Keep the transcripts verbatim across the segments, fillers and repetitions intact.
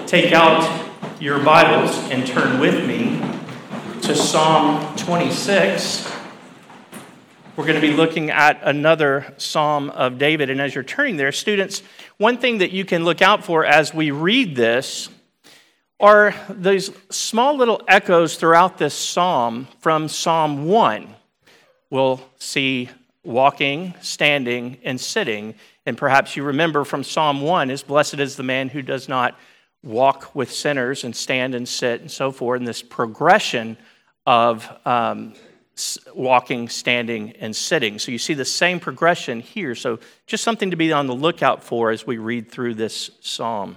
take out your Bibles and turn with me to Psalm twenty-six. We're going to be looking at another Psalm of David. And as you're turning there, students, one thing that you can look out for as we read this are these small little echoes throughout this psalm from Psalm one. We'll see walking, standing, and sitting. And perhaps you remember from Psalm one is, blessed is the man who does not walk with sinners and stand and sit and so forth, and this progression of um, walking, standing, and sitting. So you see the same progression here. So just something to be on the lookout for as we read through this psalm.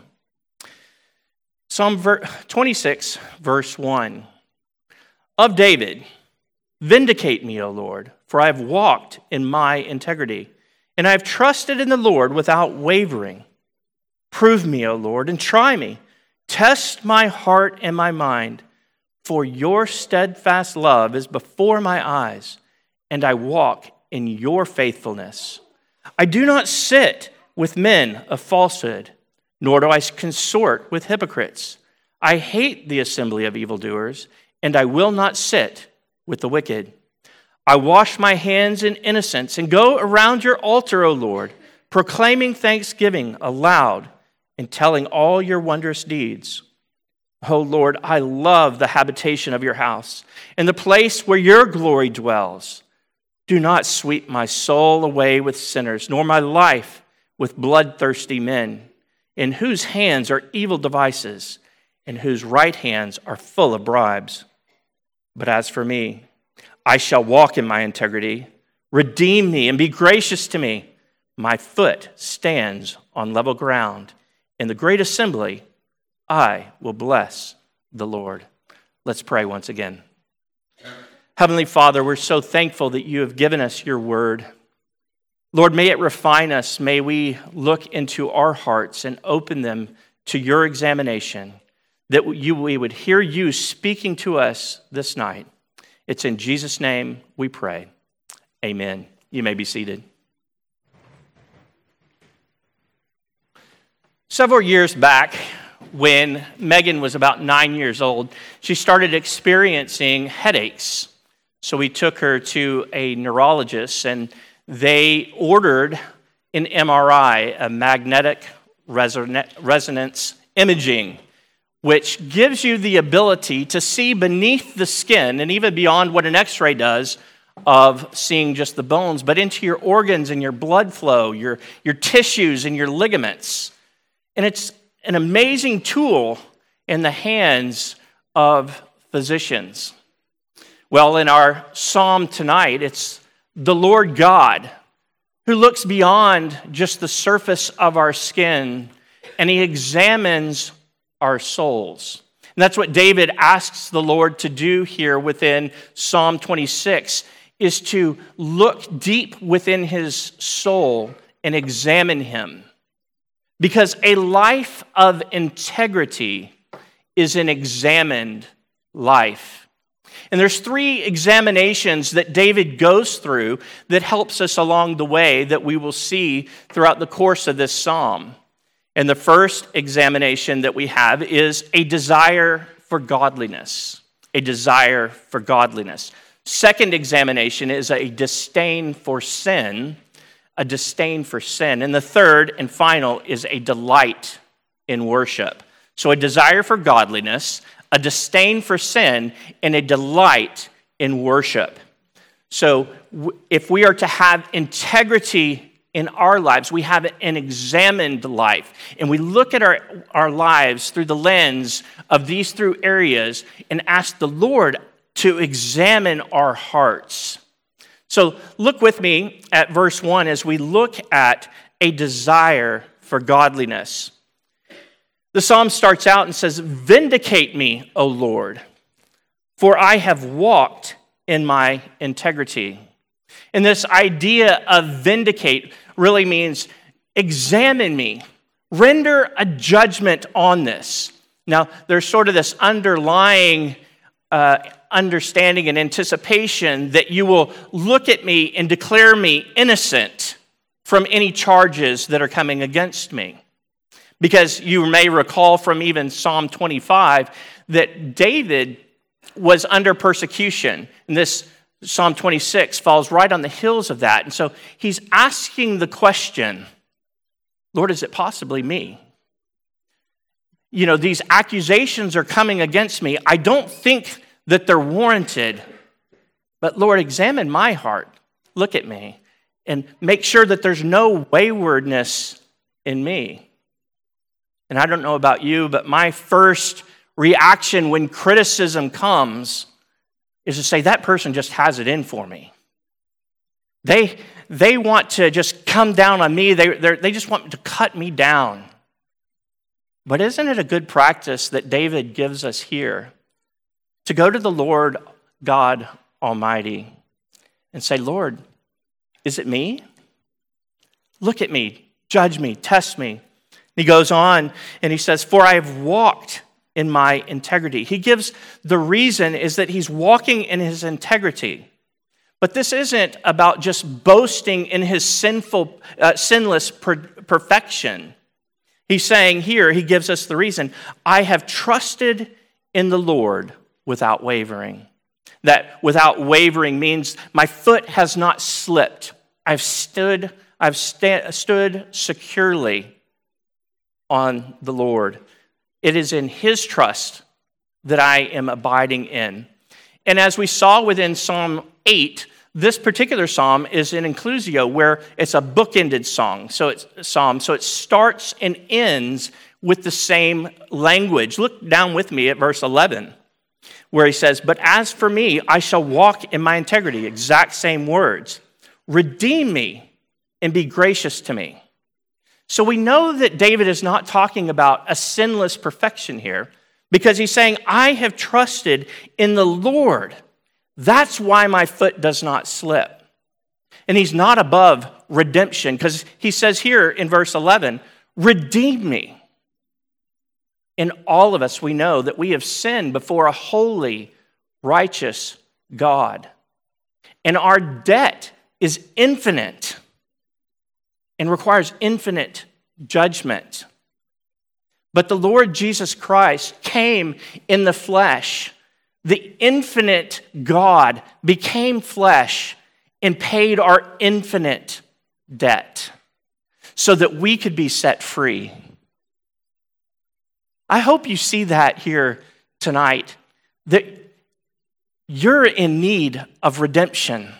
Psalm twenty-six, verse one. Of David, vindicate me, O Lord, for I have walked in my integrity, and I have trusted in the Lord without wavering. Prove me, O Lord, and try me. Test my heart and my mind, for your steadfast love is before my eyes, and I walk in your faithfulness. I do not sit with men of falsehood, nor do I consort with hypocrites. I hate the assembly of evildoers, and I will not sit with the wicked. I wash my hands in innocence and go around your altar, O Lord, proclaiming thanksgiving aloud and telling all your wondrous deeds. O Lord, I love the habitation of your house and the place where your glory dwells. Do not sweep my soul away with sinners, nor my life with bloodthirsty men, in whose hands are evil devices, and whose right hands are full of bribes. But as for me, I shall walk in my integrity. Redeem me and be gracious to me. My foot stands on level ground. In the great assembly, I will bless the Lord. Let's pray once again. Heavenly Father, we're so thankful that you have given us your word. Lord, may it refine us. May we look into our hearts and open them to your examination, that you, we would hear you speaking to us this night. It's in Jesus' name we pray. Amen. You may be seated. Several years back, when Megan was about nine years old, she started experiencing headaches. So we took her to a neurologist, and they ordered an M R I, a magnetic resonance imaging, which gives you the ability to see beneath the skin and even beyond what an X-ray does of seeing just the bones, but into your organs and your blood flow, your, your tissues and your ligaments. And it's an amazing tool in the hands of physicians. Well, in our psalm tonight, it's the Lord God who looks beyond just the surface of our skin, and he examines our souls. And that's what David asks the Lord to do here within Psalm twenty-six, is to look deep within his soul and examine him. Because a life of integrity is an examined life. And there's three examinations that David goes through that helps us along the way that we will see throughout the course of this psalm. And the first examination that we have is a desire for godliness. A desire for godliness. Second examination is a disdain for sin. A disdain for sin. And the third and final is a delight in worship. So a desire for godliness, a disdain for sin, and a delight in worship. So if we are to have integrity in our lives, we have an examined life. And we look at our, our lives through the lens of these three areas and ask the Lord to examine our hearts. So look with me at verse one as we look at a desire for godliness. The psalm starts out and says, "Vindicate me, O Lord, for I have walked in my integrity." And this idea of vindicate really means examine me, render a judgment on this. Now, there's sort of this underlying uh, understanding and anticipation that you will look at me and declare me innocent from any charges that are coming against me. Because you may recall from even Psalm twenty-five that David was under persecution. And this Psalm twenty-six falls right on the heels of that. And so he's asking the question, Lord, is it possibly me? You know, these accusations are coming against me. I don't think that they're warranted. But Lord, examine my heart. Look at me and make sure that there's no waywardness in me. And I don't know about you, but my first reaction when criticism comes is to say, that person just has it in for me. They, they want to just come down on me. They, they just want to cut me down. But isn't it a good practice that David gives us here to go to the Lord God Almighty and say, Lord, is it me? Look at me, judge me, test me. He goes on and he says, for I have walked in my integrity. He gives the reason is that he's walking in his integrity. But this isn't about just boasting in his sinful, uh, sinless per- perfection. He's saying here, he gives us the reason, I have trusted in the Lord without wavering. That without wavering means my foot has not slipped. I've stood, I've sta- stood securely on the Lord. It is in his trust that I am abiding in. And as we saw within Psalm eight, this particular psalm is an inclusio where it's a bookended song. So it's psalm. So it starts and ends with the same language. Look down with me at verse eleven, where he says, but as for me, I shall walk in my integrity. Exact same words. Redeem me and be gracious to me. So we know that David is not talking about a sinless perfection here because he's saying, I have trusted in the Lord. That's why my foot does not slip. And he's not above redemption because he says here in verse eleven, redeem me. In all of us, we know that we have sinned before a holy, righteous God. And our debt is infinite and requires infinite judgment. But the Lord Jesus Christ came in the flesh. The infinite God became flesh and paid our infinite debt so that we could be set free. I hope you see that here tonight, that you're in need of redemption.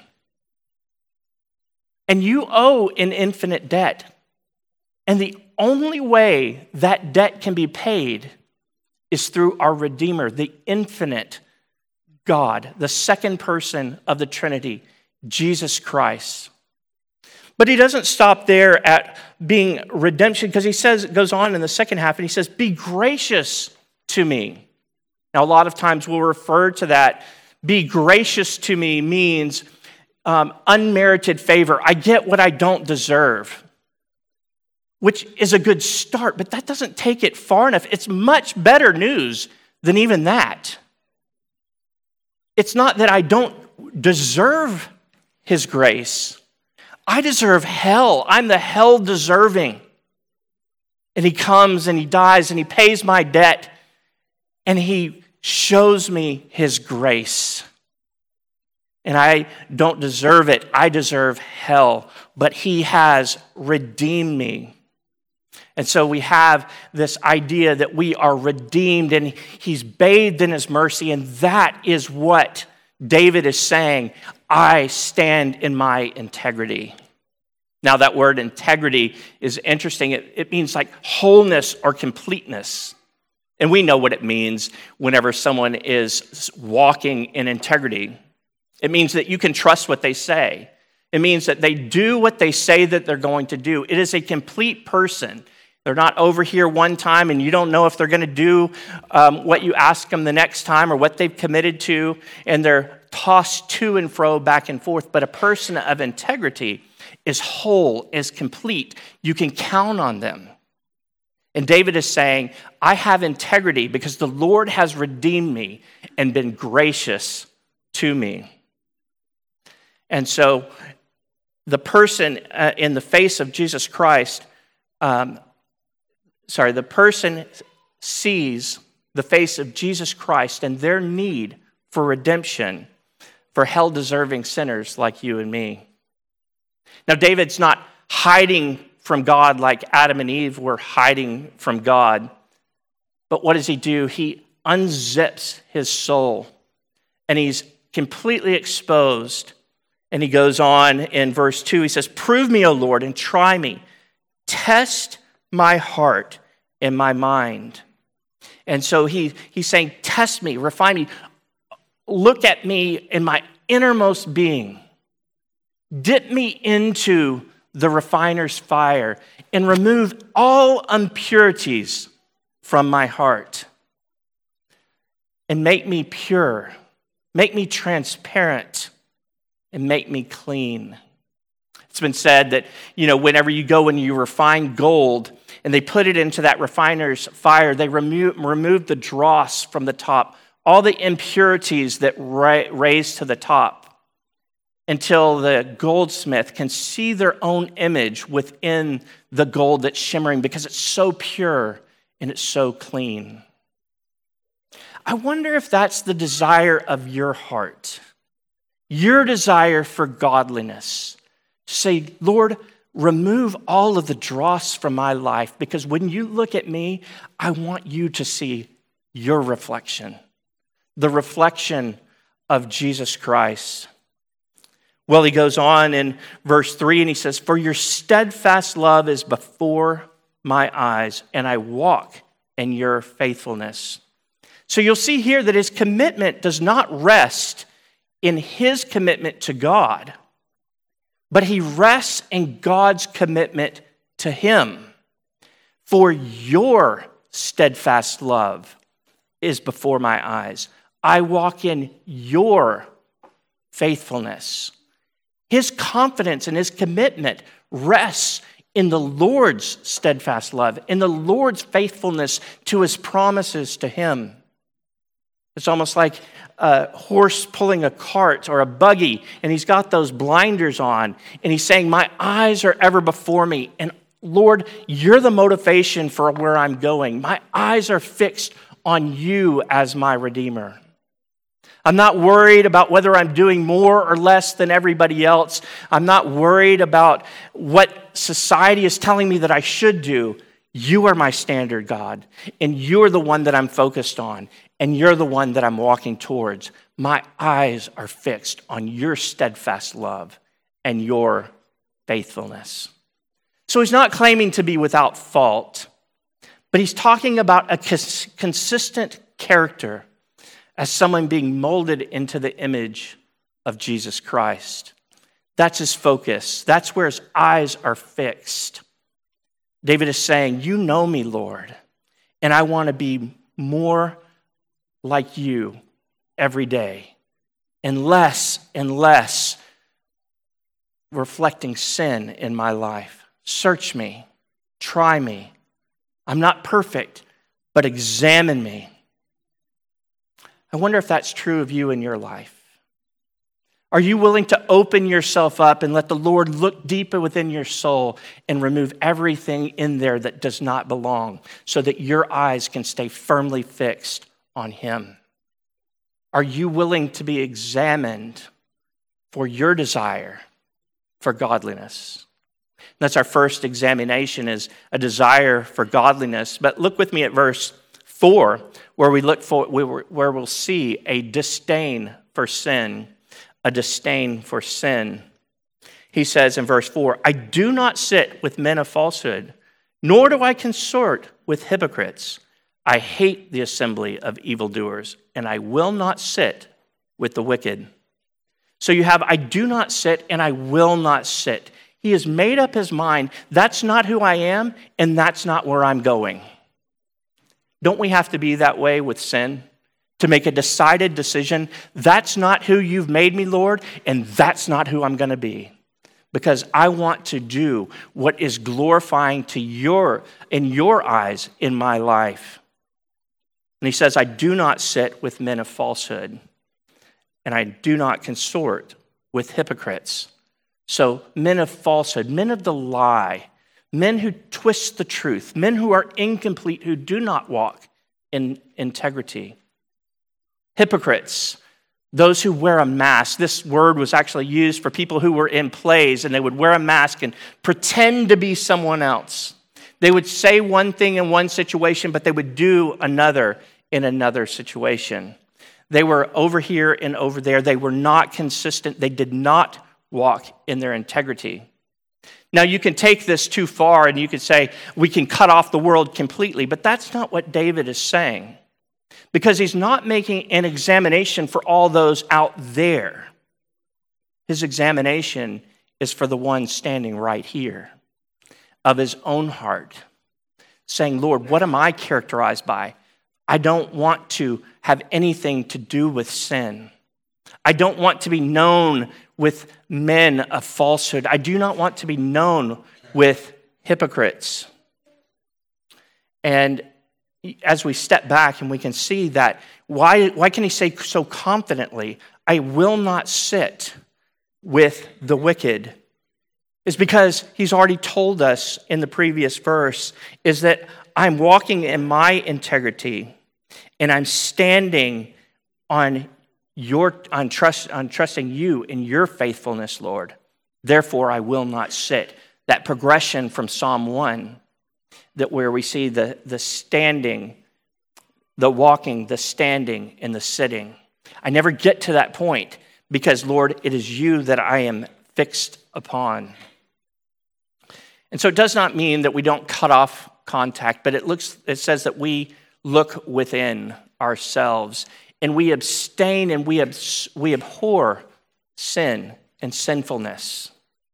And you owe an infinite debt. And the only way that debt can be paid is through our Redeemer, the infinite God, the second person of the Trinity, Jesus Christ. But he doesn't stop there at being redemption because he says, it goes on in the second half and he says, be gracious to me. Now, a lot of times we'll refer to that. Be gracious to me means um, unmerited favor. I get what I don't deserve, which is a good start, but that doesn't take it far enough. It's much better news than even that. It's not that I don't deserve his grace. I deserve hell. I'm the hell deserving. And he comes and he dies and he pays my debt and he shows me his grace. And I don't deserve it. I deserve hell. But he has redeemed me. And so we have this idea that we are redeemed and he's bathed in his mercy. And that is what David is saying. I stand in my integrity. Now that word integrity is interesting. It, it means like wholeness or completeness. And we know what it means whenever someone is walking in integrity. It means that you can trust what they say. It means that they do what they say that they're going to do. It is a complete person. They're not over here one time and you don't know if they're going to do um, what you ask them the next time or what they've committed to, and they're tossed to and fro, back and forth. But a person of integrity is whole, is complete. You can count on them. And David is saying, I have integrity because the Lord has redeemed me and been gracious to me. And so the person uh, in the face of Jesus Christ um, sorry, the person sees the face of Jesus Christ and their need for redemption for hell-deserving sinners like you and me. Now, David's not hiding from God like Adam and Eve were hiding from God. But what does he do? He unzips his soul, and he's completely exposed. And he goes on in verse two, he says, "Prove me, O Lord, and try me. Test my heart and my mind." And so he, he's saying, test me, refine me. Look at me in my innermost being. Dip me into the refiner's fire and remove all impurities from my heart. And make me pure, make me transparent, and make me clean. It's been said that, you know, whenever you go and you refine gold and they put it into that refiner's fire, they remove, remove the dross from the top, all the impurities that ra- raise to the top, until the goldsmith can see their own image within the gold that's shimmering because it's so pure and it's so clean. I wonder if that's the desire of your heart, your desire for godliness. To say, Lord, remove all of the dross from my life, because when you look at me, I want you to see your reflection, the reflection of Jesus Christ. Well, he goes on in verse three and he says, "For your steadfast love is before my eyes, and I walk in your faithfulness." So you'll see here that his commitment does not rest in his commitment to God, but he rests in God's commitment to him. For your steadfast love is before my eyes. I walk in your faithfulness. His confidence and his commitment rests in the Lord's steadfast love, in the Lord's faithfulness to his promises to him. It's almost like a horse pulling a cart or a buggy, and he's got those blinders on, and he's saying, my eyes are ever before me, and Lord, you're the motivation for where I'm going. My eyes are fixed on you as my Redeemer. I'm not worried about whether I'm doing more or less than everybody else. I'm not worried about what society is telling me that I should do. You are my standard, God, and you're the one that I'm focused on, and you're the one that I'm walking towards. My eyes are fixed on your steadfast love and your faithfulness. So he's not claiming to be without fault, but he's talking about a cons- consistent character as someone being molded into the image of Jesus Christ. That's his focus. That's where his eyes are fixed. David is saying, you know me, Lord, and I want to be more like you every day, and less and less reflecting sin in my life. Search me, try me. I'm not perfect, but examine me. I wonder if that's true of you in your life. Are you willing to open yourself up and let the Lord look deeper within your soul and remove everything in there that does not belong so that your eyes can stay firmly fixed on him? Are you willing to be examined for your desire for godliness? That's our first examination, is a desire for godliness. But look with me at verse four, where we look for where we'll see a disdain for sin, a disdain for sin. He says in verse four, I do not sit with men of falsehood, nor do I consort with hypocrites. I hate the assembly of evildoers, and I will not sit with the wicked. So you have, I do not sit, and I will not sit. He has made up his mind, that's not who I am, and that's not where I'm going. Don't we have to be that way with sin? To make a decided decision, that's not who you've made me, Lord, and that's not who I'm going to be. Because I want to do what is glorifying to your, in your eyes, in my life. And he says, I do not sit with men of falsehood, and I do not consort with hypocrites. So men of falsehood, men of the lie, men who twist the truth, men who are incomplete, who do not walk in integrity. Hypocrites, those who wear a mask. This word was actually used for people who were in plays, and they would wear a mask and pretend to be someone else. They would say one thing in one situation, but they would do another in another situation. They were over here and over there. They were not consistent. They did not walk in their integrity. Now, you can take this too far and you could say, we can cut off the world completely, but that's not what David is saying, because he's not making an examination for all those out there. His examination is for the one standing right here, of his own heart, saying, Lord, what am I characterized by? I don't want to have anything to do with sin. I don't want to be known with men of falsehood. I do not want to be known with hypocrites. And as we step back and we can see that, why, why can he say so confidently, I will not sit with the wicked? Is because he's already told us in the previous verse is that I'm walking in my integrity and I'm standing on your on trust on trusting you in your faithfulness, Lord. Therefore, I will not sit. That progression from Psalm one, that where we see the, the standing, the walking, the standing, and the sitting. I never get to that point because, Lord, it is you that I am fixed upon. And so it does not mean that we don't cut off contact, but it looks it says that we look within ourselves and we abstain and we, abs- we abhor sin and sinfulness.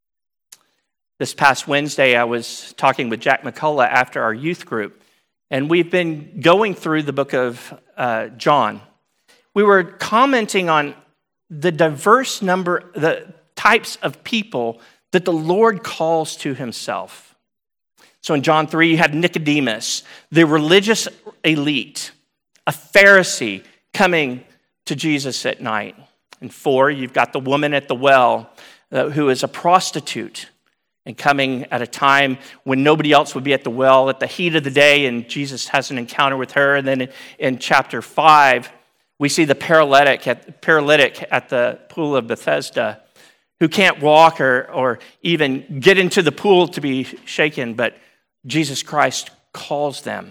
This past Wednesday, I was talking with Jack McCullough after our youth group, and we've been going through the book of uh, John. We were commenting on the diverse number, the types of people that the Lord calls to himself. So in John three, you have Nicodemus, the religious elite, a Pharisee coming to Jesus at night. In four, you've got the woman at the well uh, who is a prostitute and coming at a time when nobody else would be at the well at the heat of the day, and Jesus has an encounter with her. And then in, in chapter five, we see the paralytic at, paralytic at the pool of Bethesda who can't walk or, or even get into the pool to be shaken, but Jesus Christ calls them.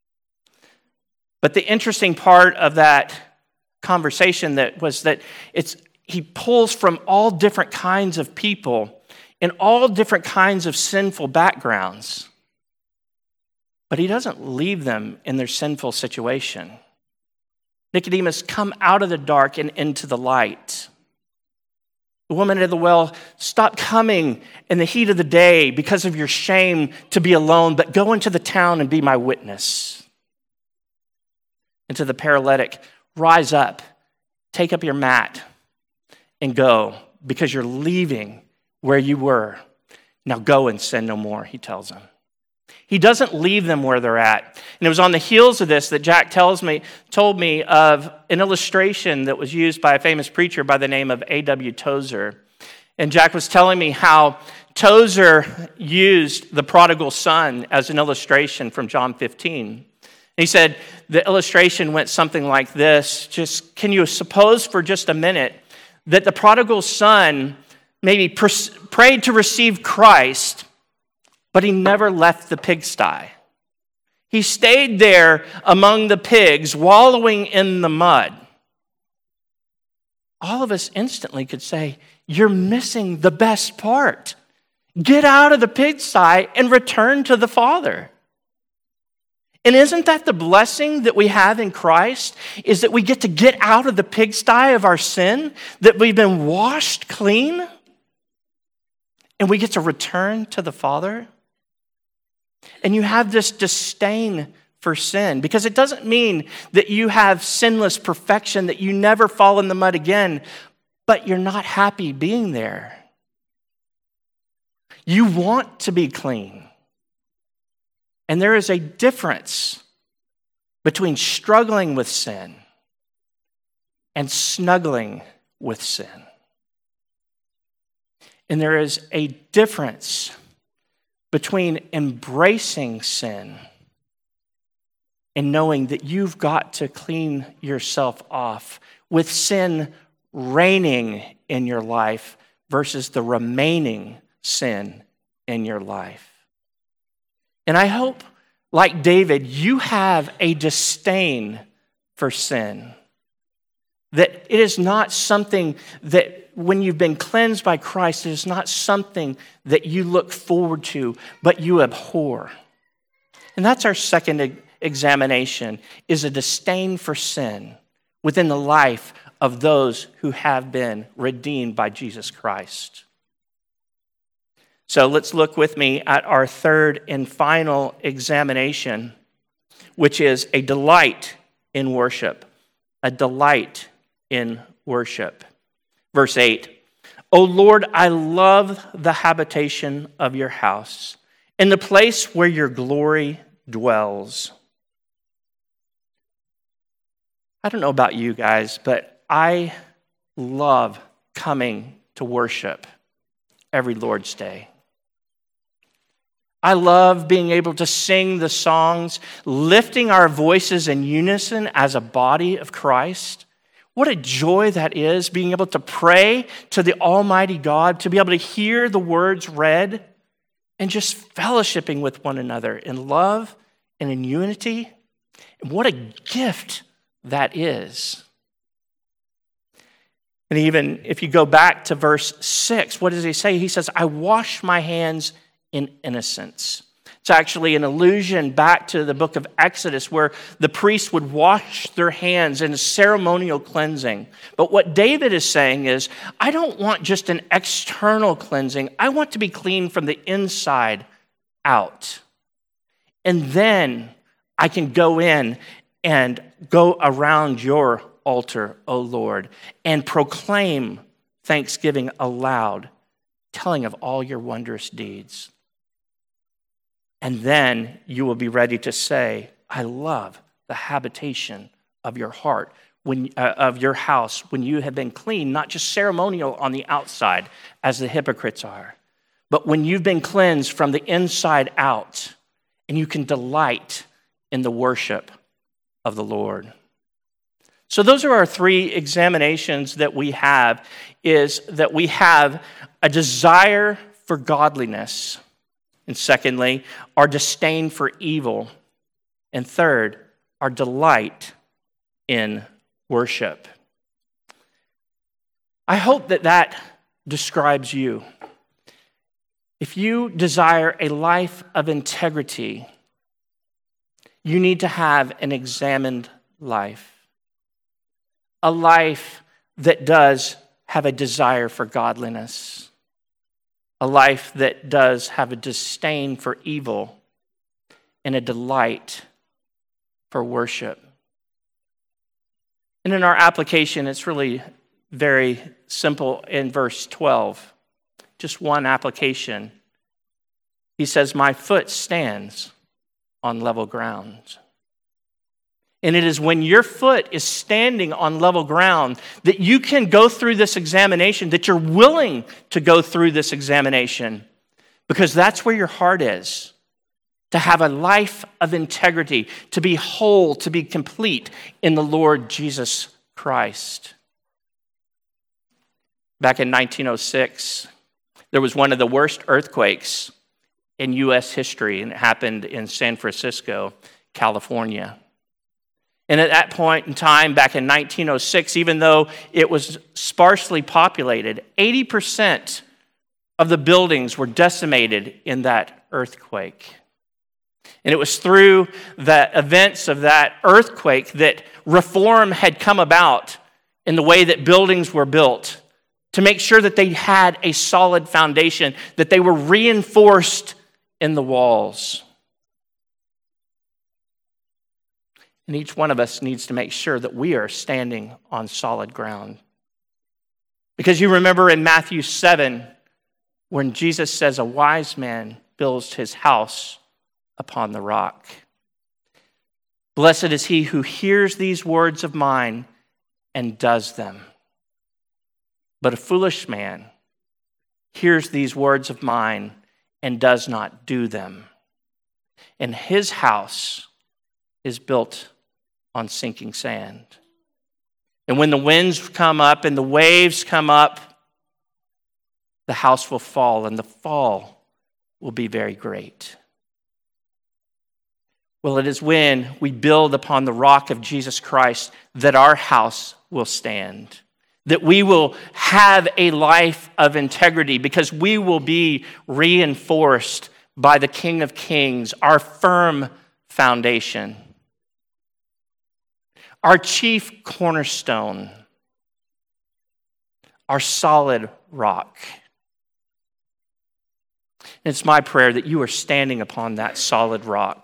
But the interesting part of that conversation that was that it's he pulls from all different kinds of people in all different kinds of sinful backgrounds, but he doesn't leave them in their sinful situation. Nicodemus, come out of the dark and into the light. The woman at the well, stop coming in the heat of the day because of your shame to be alone, but go into the town and be my witness. And to the paralytic, rise up, take up your mat, and go, because you're leaving where you were. Now go and sin no more, he tells them. He doesn't leave them where they're at. And it was on the heels of this that Jack tells me, told me of an illustration that was used by a famous preacher by the name of A W Tozer. And Jack was telling me how Tozer used the prodigal son as an illustration from John fifteen. He said the illustration went something like this. Just can you suppose for just a minute that the prodigal son maybe pers- prayed to receive Christ, but he never left the pigsty. He stayed there among the pigs, wallowing in the mud. All of us instantly could say, you're missing the best part. Get out of the pigsty and return to the Father. And isn't that the blessing that we have in Christ? Is that we get to get out of the pigsty of our sin, that we've been washed clean, and we get to return to the Father? And you have this disdain for sin, because it doesn't mean that you have sinless perfection, that you never fall in the mud again, but you're not happy being there. You want to be clean. And there is a difference between struggling with sin and snuggling with sin. And there is a difference between embracing sin and knowing that you've got to clean yourself off, with sin reigning in your life versus the remaining sin in your life. And I hope, like David, you have a disdain for sin. That it is not something that when you've been cleansed by Christ, it is not something that you look forward to, but you abhor. And that's our second examination, is a disdain for sin within the life of those who have been redeemed by Jesus Christ. So let's look with me at our third and final examination, which is a delight in worship. A delight in worship. Verse eight, O Lord, I love the habitation of your house, in the place where your glory dwells. I don't know about you guys, but I love coming to worship every Lord's Day. I love being able to sing the songs, lifting our voices in unison as a body of Christ. What a joy that is, being able to pray to the Almighty God, to be able to hear the words read, and just fellowshipping with one another in love and in unity. And what a gift that is. And even if you go back to verse six, what does he say? He says, I wash my hands in innocence. It's actually an allusion back to the book of Exodus where the priests would wash their hands in a ceremonial cleansing. But what David is saying is, I don't want just an external cleansing. I want to be clean from the inside out. And then I can go in and go around your altar, O Lord, and proclaim thanksgiving aloud, telling of all your wondrous deeds. And then you will be ready to say, I love the habitation of your heart, when uh, of your house, when you have been clean, not just ceremonial on the outside, as the hypocrites are, but when you've been cleansed from the inside out, and you can delight in the worship of the Lord. So those are our three examinations that we have, is that we have a desire for godliness. And secondly, our disdain for evil. And third, our delight in worship. I hope that that describes you. If you desire a life of integrity, you need to have an examined life. A life that does have a desire for godliness. A life that does have a disdain for evil and a delight for worship. And in our application, it's really very simple in verse twelve. Just one application. He says, my foot stands on level ground. And it is when your foot is standing on level ground that you can go through this examination, that you're willing to go through this examination, because that's where your heart is. To have a life of integrity, to be whole, to be complete in the Lord Jesus Christ. Back in nineteen oh six, there was one of the worst earthquakes in U S history, and it happened in San Francisco, California. And at that point in time, back in nineteen oh six, even though it was sparsely populated, eighty percent of the buildings were decimated in that earthquake. And it was through the events of that earthquake that reform had come about in the way that buildings were built, to make sure that they had a solid foundation, that they were reinforced in the walls. And each one of us needs to make sure that we are standing on solid ground. Because you remember in Matthew seven, when Jesus says a wise man builds his house upon the rock. Blessed is he who hears these words of mine and does them. But a foolish man hears these words of mine and does not do them. And his house is built on sinking sand. And when the winds come up and the waves come up, the house will fall, and the fall will be very great. Well, it is when we build upon the rock of Jesus Christ that our house will stand, that we will have a life of integrity because we will be reinforced by the King of Kings, our firm foundation, our chief cornerstone, our solid rock. It's my prayer that you are standing upon that solid rock.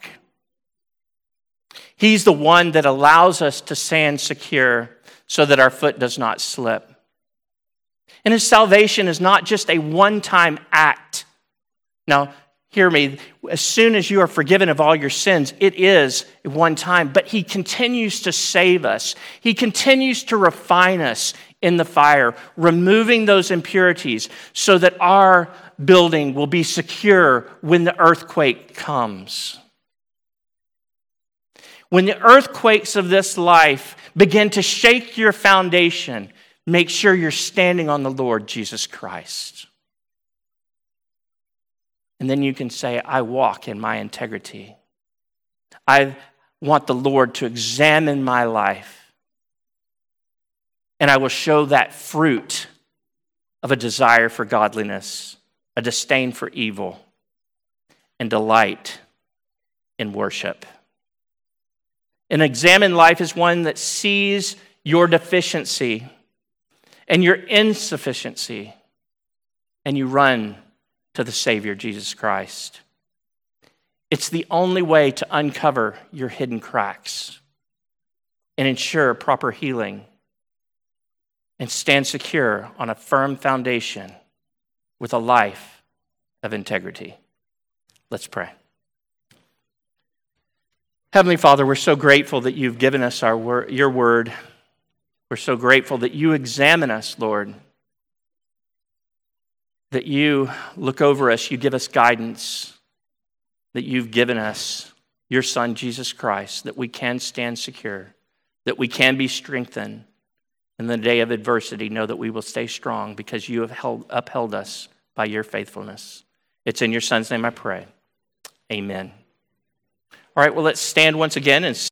He's the one that allows us to stand secure so that our foot does not slip. And his salvation is not just a one-time act. Now, hear me, as soon as you are forgiven of all your sins, it is one time, but he continues to save us. He continues to refine us in the fire, removing those impurities so that our building will be secure when the earthquake comes. When the earthquakes of this life begin to shake your foundation, make sure you're standing on the Lord Jesus Christ. And then you can say, I walk in my integrity. I want the Lord to examine my life. And I will show that fruit of a desire for godliness, a disdain for evil, and delight in worship. An examined life is one that sees your deficiency and your insufficiency, and you run to the Savior, Jesus Christ. It's the only way to uncover your hidden cracks and ensure proper healing and stand secure on a firm foundation with a life of integrity. Let's pray. Heavenly Father, we're so grateful that you've given us our wor- your word. We're so grateful that you examine us, Lord, that you look over us, you give us guidance, that you've given us your Son, Jesus Christ, that we can stand secure, that we can be strengthened in the day of adversity, know that we will stay strong because you have held, upheld us by your faithfulness. It's in your Son's name I pray. Amen. All right, well, let's stand once again and